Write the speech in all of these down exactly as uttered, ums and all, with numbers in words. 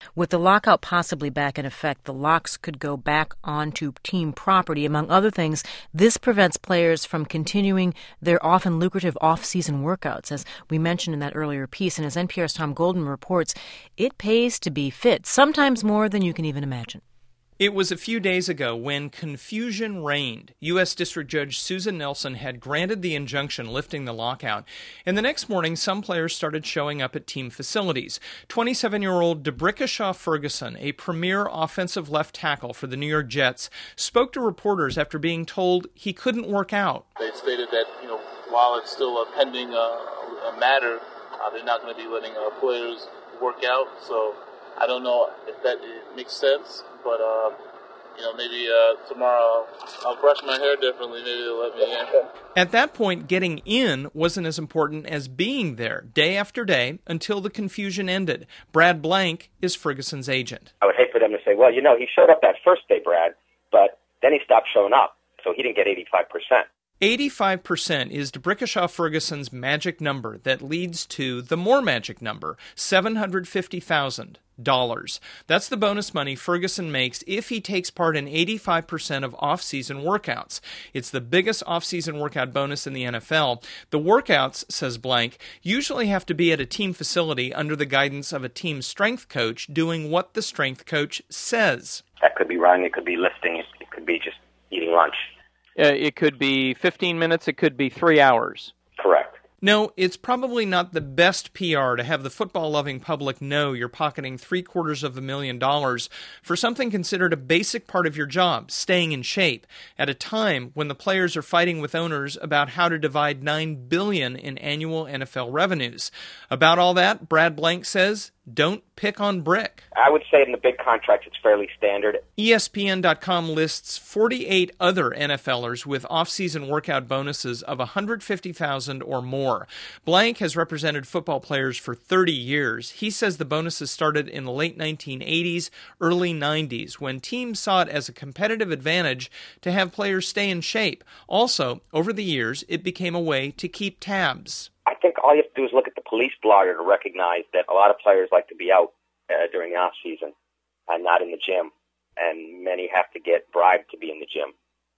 With the lockout possibly back in effect, the locks could go back onto team property. Among other things, this prevents players from continuing their often lucrative off-season workouts. As we mentioned in that earlier piece, and as N P R's Tom Goldman reports, it pays to be fit, sometimes more than you can even imagine. It was a few days ago when confusion reigned. U S District Judge Susan Nelson had granted the injunction lifting the lockout, and the next morning some players started showing up at team facilities. twenty-seven-year-old D'Brickashaw Ferguson, a premier offensive left tackle for the New York Jets, spoke to reporters after being told he couldn't work out. They stated that, you know, while it's still a pending uh, a matter, uh, they're not going to be letting uh, players work out, so I don't know if that it makes sense. But, uh, you know, maybe uh, tomorrow I'll brush my hair differently. Maybe they'll let me in. At that point, getting in wasn't as important as being there day after day until the confusion ended. Brad Blank is Ferguson's agent. I would hate for them to say, well, you know, he showed up that first day, Brad, but then he stopped showing up, so he didn't get eighty-five percent. eighty-five percent is D'Brickashaw Ferguson's magic number that leads to the more magic number, seven hundred fifty thousand dollars. That's the bonus money Ferguson makes if he takes part in eighty-five percent of off-season workouts. It's the biggest off-season workout bonus in the N F L. The workouts, says Blank, usually have to be at a team facility under the guidance of a team strength coach doing what the strength coach says. That could be running, it could be lifting, it could be just eating lunch. Uh, it could be fifteen minutes, it could be three hours. Correct. No, it's probably not the best P R to have the football-loving public know you're pocketing three-quarters of a million dollars for something considered a basic part of your job, staying in shape, at a time when the players are fighting with owners about how to divide nine billion dollars in annual N F L revenues. About all that, Brad Blank says, don't pick on Brick. I would say in the big contracts it's fairly standard. E S P N dot com lists forty-eight other NFLers with off-season workout bonuses of one hundred fifty thousand dollars or more. Blank has represented football players for thirty years. He says the bonuses started in the late nineteen eighties, early nineties, when teams saw it as a competitive advantage to have players stay in shape. Also, over the years, it became a way to keep tabs. I think all you have to do is look at the police blotter to recognize that a lot of players like to be out uh, during the off season and not in the gym, and many have to get bribed to be in the gym.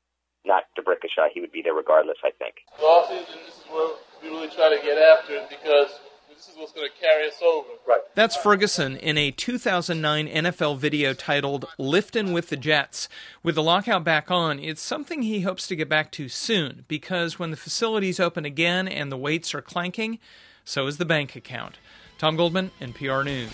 Not D'Brickashaw, he would be there regardless, I think. The off season, this is where we really try to get after it because this is what's going to carry us over. Right. That's Ferguson in a two thousand nine N F L video titled Liftin' with the Jets. With the lockout back on, it's something he hopes to get back to soon, because when the facilities open again and the weights are clanking, so is the bank account. Tom Goldman, N P R News.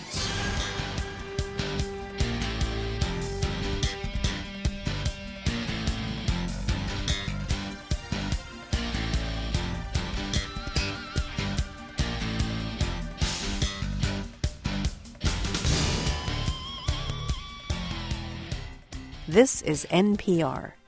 This is N P R.